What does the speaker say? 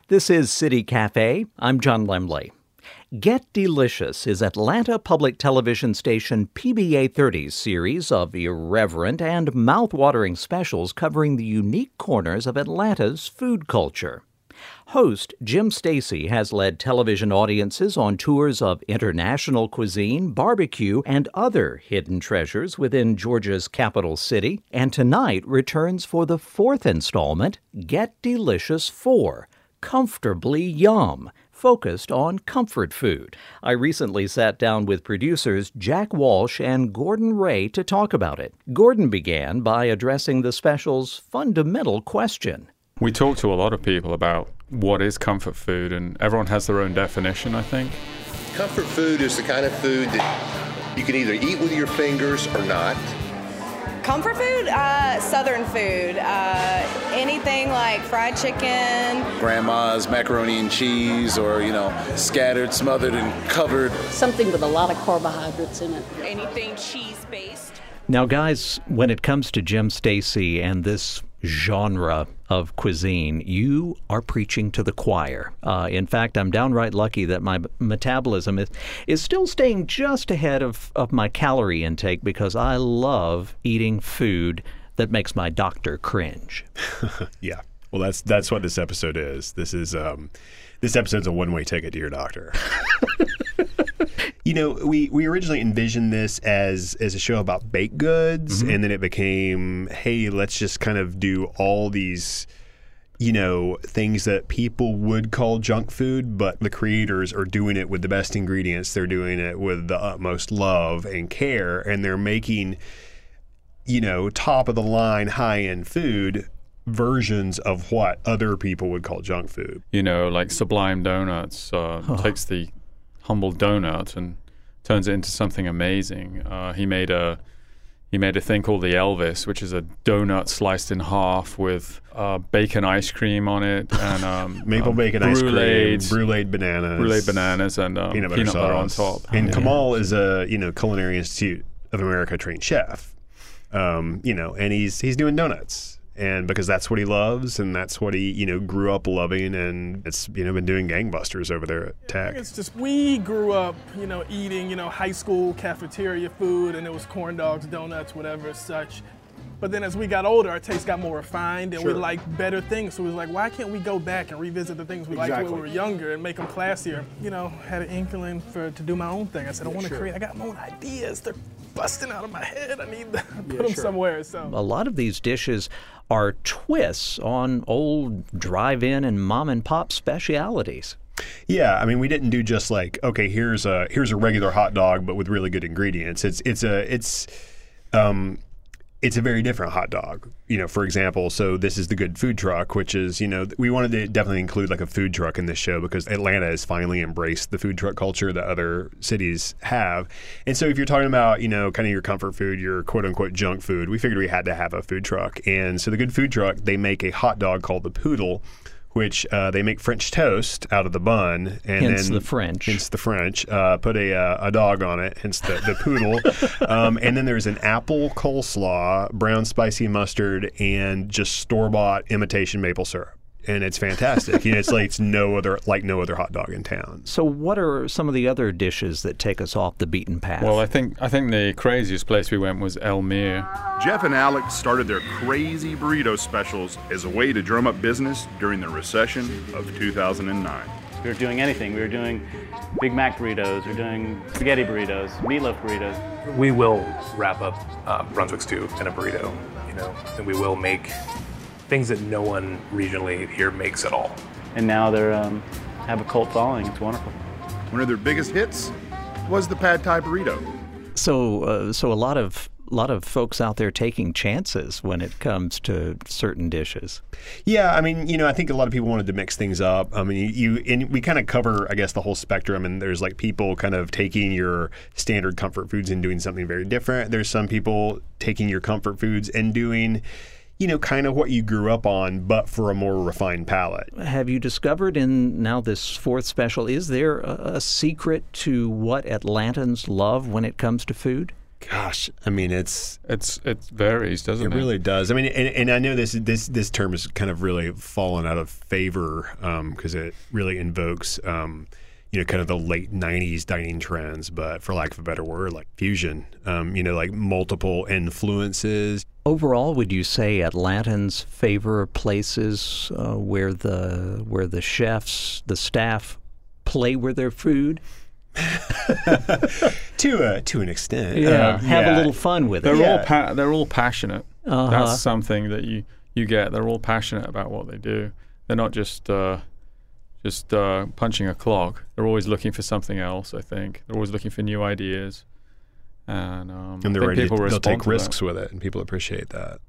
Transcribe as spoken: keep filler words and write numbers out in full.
This is City Cafe. I'm John Lemley. Get Delicious is Atlanta Public Television station P B A thirty's series of irreverent and mouth-watering specials covering the unique corners of Atlanta's food culture. Host Jim Stacy has led television audiences on tours of international cuisine, barbecue, and other hidden treasures within Georgia's capital city, and tonight returns for the fourth installment, Get Delicious four, Comfortably Yum, focused on comfort food. I recently sat down with producers Jack Walsh and Gordon Ray to talk about it. Gordon began by addressing the special's fundamental question. We talk to a lot of people about what is comfort food, and everyone has their own definition, I think. Comfort food is the kind of food that you can either eat with your fingers or not. Comfort food? Uh, Southern food. Uh, anything like fried chicken. Grandma's macaroni and cheese, or, you know, scattered, smothered, and covered. Something with a lot of carbohydrates in it. Anything cheese-based. Now, guys, when it comes to Jim Stacy and this genre of cuisine, you are preaching to the choir. Uh, in fact, I'm downright lucky that my metabolism is, is still staying just ahead of, of my calorie intake because I love eating food that makes my doctor cringe. Yeah. Well, that's that's what this episode is. This is um, this episode's a one-way ticket to your doctor. You know, we, we originally envisioned this as as a show about baked goods, mm-hmm. and then it became, hey, let's just kind of do all these, you know, things that people would call junk food, but the creators are doing it with the best ingredients. They're doing it with the utmost love and care, and they're making, you know, top-of-the-line, high-end food versions of what other people would call junk food. You know, like Sublime Donuts uh, oh. takes the humble donut and turns it into something amazing. Uh, he made a he made a thing called the Elvis, which is a donut sliced in half with uh, bacon ice cream on it and um, maple um, bacon ice cream, bruleed bananas, bruleed bananas, and um, peanut butter, peanut butter on sauce. top. And yeah. Kamal is a you know Culinary Institute of America trained chef, um, you know, and he's he's doing donuts. And because that's what he loves, and that's what he, you know, grew up loving, and it's, you know, been doing gangbusters over there at Tech. It's just, we grew up, you know, eating, you know, high school cafeteria food, and it was corn dogs, donuts, whatever, such. But then as we got older, our taste got more refined, and sure. we liked better things. So we was like, why can't we go back and revisit the things we exactly. liked when we were younger and make them classier? You know, had an inkling for to do my own thing. I said, I want to sure. create, I got my own ideas. They're busting out of my head. I need to put yeah, them sure. somewhere. So a lot of these dishes are twists on old drive-in and mom-and-pop specialities. Yeah, I mean, we didn't do just like, okay, here's a here's a regular hot dog, but with really good ingredients. It's it's a it's um. It's a very different hot dog. You know, for example, so this is the Good Food Truck, which is, you know, we wanted to definitely include like a food truck in this show because Atlanta has finally embraced the food truck culture that other cities have. And so if you're talking about, you know, kind of your comfort food, your quote unquote junk food, we figured we had to have a food truck. And so the Good Food Truck, they make a hot dog called the Poodle, which uh, they make French toast out of the bun. And hence then, the French. Hence the French. Uh, put a uh, a dog on it, hence the, the poodle. um, and then there's an apple coleslaw, brown spicy mustard, and just store-bought imitation maple syrup. And it's fantastic. You know, it's like it's no other like no other hot dog in town. So what are some of the other dishes that take us off the beaten path? Well, I think I think the craziest place we went was Elmere. Jeff and Alex started their crazy burrito specials as a way to drum up business during the recession of two thousand nine. We were doing anything. We were doing Big Mac burritos. We were doing spaghetti burritos, meatloaf burritos. We will wrap up uh, Brunswick stew in a burrito, you know, and we will make things that no one regionally here makes at all. And now they're um, have a cult following. It's wonderful. One of their biggest hits was the Pad Thai burrito. So, uh, so a lot of a lot of folks out there taking chances when it comes to certain dishes. Yeah, I mean, you know, I think a lot of people wanted to mix things up. I mean, you and we kind of cover, I guess, the whole spectrum. And there's like people kind of taking your standard comfort foods and doing something very different. There's some people taking your comfort foods and doing, you know, kind of what you grew up on, but for a more refined palate. Have you discovered in now this fourth special, is there a, a secret to what Atlantans love when it comes to food? Gosh, I mean, it's it's it varies, doesn't it? It really does. I mean, and, and I know this this this term has kind of really fallen out of favor because um, it really invokes, um, you know, kind of the late nineties dining trends. But for lack of a better word, like fusion, um, you know, like multiple influences. Overall, would you say Atlantans favor places uh, where the where the chefs, the staff, play with their food? to a to an extent, yeah, um, have yeah. a little fun with it. They're yeah. all pa- they're all passionate. Uh-huh. That's something that you, you get. They're all passionate about what they do. They're not just uh, just uh, punching a clock. They're always looking for something else. I think they're always looking for new ideas, and um, and they're I think ready. people To, they'll respond take to risks that. with it, and people appreciate that.